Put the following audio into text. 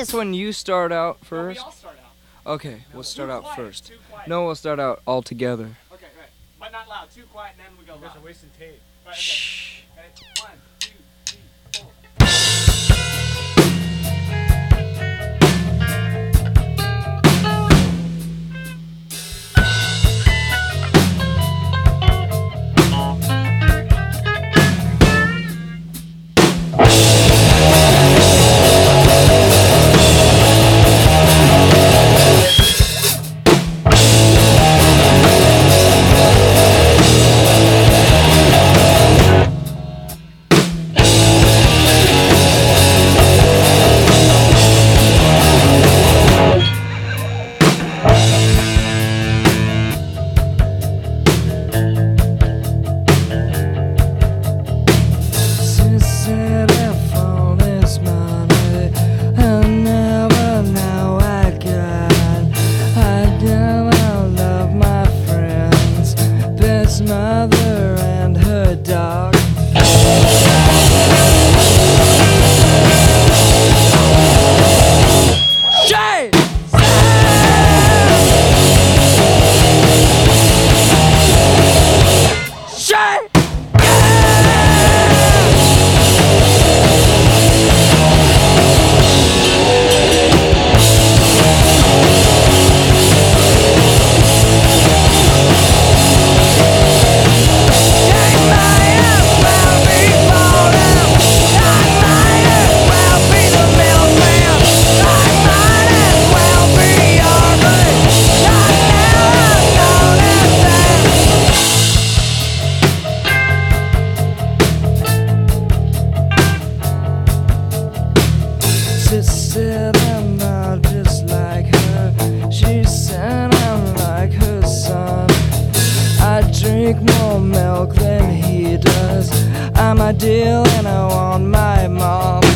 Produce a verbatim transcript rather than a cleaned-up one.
this when you start out No, we first? all start out. Okay, we'll start Too out quiet, first. Too quiet. No, we'll start out all together. Okay, right. But not loud. Too quiet, and then we go You guys loud. are wasting tape. Right, okay. Shh. Okay. One, two, three, four. Mother and her dog. Shame! Shame! Said I'm not just like her. She said I'm like her son. I drink more milk than he does. I'm ideal and I want my mom.